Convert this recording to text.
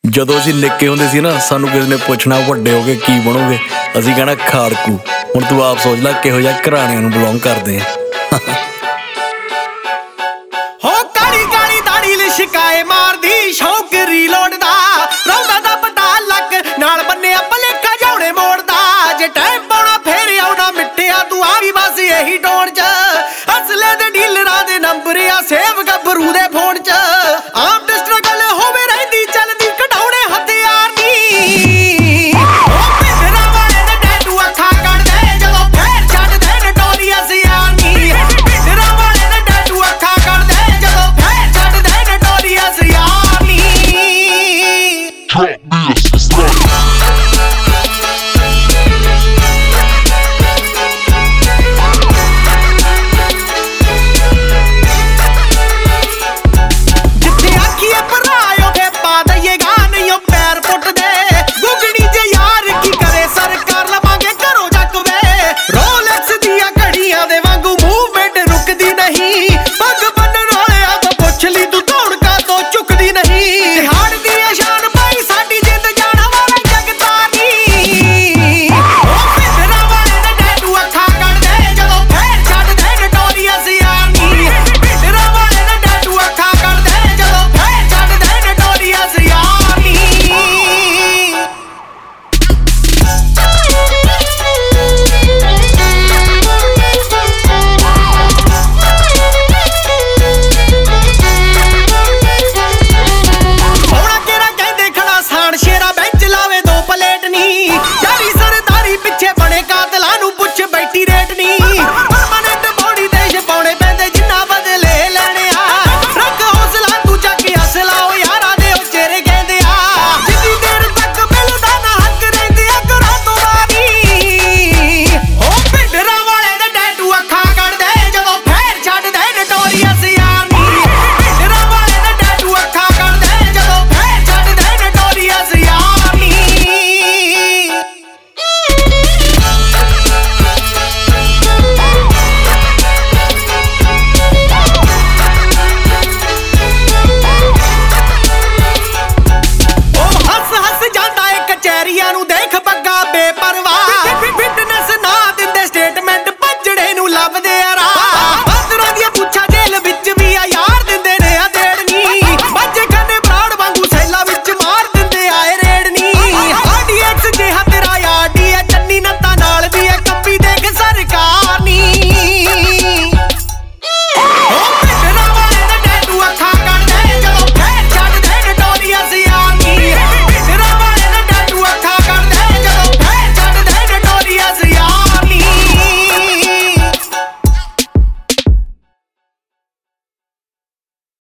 ਜਦੋਂ ਅਸੀਂ ਨਿੱਕੇ ਹੁੰਦੇ ਸੀ ਨਾ, ਸਾਨੂੰ ਕਿਸੇ ਨੇ ਪੁੱਛਣਾ ਵੱਡੇ ਹੋ ਕੇ ਕੀ ਬਣੋਗੇ, ਅਸੀਂ ਕਹਿਣਾ ਖਾੜਕੂ। ਹੁਣ ਤੂੰ ਆਪ ਸੋਚ ਲੈ ਕਿਹੋ ਜਿਹਾ ਘਰਾਣਿਆਂ ਨੂੰ ਬਿਲੋਂਗ ਕਰਦੇ ਆ। ਹੋ ਕਾਲੀ ਕਾਲੀ ਦਾੜੀ ਲਿਸ਼ਕਾਏ ਮਾਰਦੀ ਸ਼ੌਕ ਰੀਲੋਡ ਦਾ, ਰੌਂਦਾ ਦਾ ਪਤਾ ਲੱਕ ਨਾਲ ਬੰਨਿਆ ਭਲੇਖਾ ਜਾਉਣੇ ਮੋੜਦਾ। ਜੇ ਟਾਈਮ ਪਾਉਣਾ ਫੇਰ ਆਉਣਾ ਮਿੱਟਿਆ, ਤੂੰ ਆ ਵੀ ਬਸ ਇਹੀ ਟੋਨ ਚ। ਅਸਲੇ ਦੇ ਡੀਲਰਾਂ ਦੇ ਨੰਬਰ ਆ ਸੇਵ ਗੱਭਰੂ ਦੇ ਫੋਨ ਚ। ਆਮ ਸਟਰਗਲ ਹੋਵੇ ਰਹਿੰਦੀ ਚੱਲਦੀ ਕਢਾਉਣੇ ਹਥਿਆਰ ਨੀ। ਉਹ ਪਿੰਡਰਾਂ ਵਾਲੇ ਦੇ ਟੈਟੂ ਅੱਖਾਂ ਕੱਢਦੇ ਜਦੋਂ ਫੇਰ ਛੱਡਦੇ ਨਟੋਰੀਅਸ ਯਾਰ ਨੀ। ਪਿੰਡਰਾਂ ਵਾਲੇ ਦੇ ਟੈਟੂ ਅੱਖਾਂ ਕੱਢਦੇ ਜਦੋਂ ਫੇਰ ਛੱਡਦੇ ਨਟੋਰੀਅਸ ਯਾਰ ਨੀ।